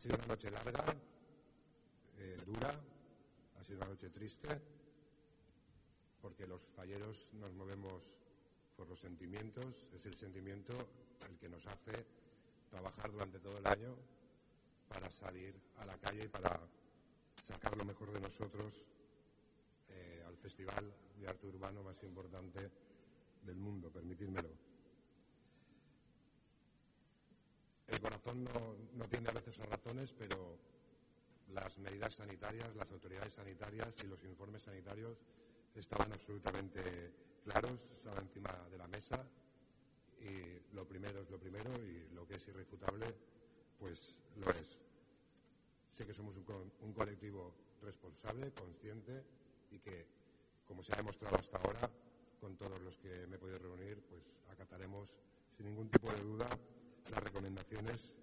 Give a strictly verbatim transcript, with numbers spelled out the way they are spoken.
sido una noche larga, eh, dura, ha sido una noche triste, porque los falleros nos movemos por los sentimientos. Es el sentimiento el que nos hace trabajar durante todo el año para salir a la calle y para sacar lo mejor de nosotros eh, al festival de arte urbano más importante del mundo, permitidmelo. El corazón no, no tiende a veces a razones, pero las medidas sanitarias, las autoridades sanitarias y los informes sanitarios estaban absolutamente claros, estaban encima de la mesa, y lo primero es lo primero y lo que es irrefutable, pues lo es. Sé que somos un, co un colectivo responsable, consciente y que, como se ha demostrado hasta ahora, con todos los que me he podido reunir, pues acataremos sin ningún tipo de duda las recomendaciones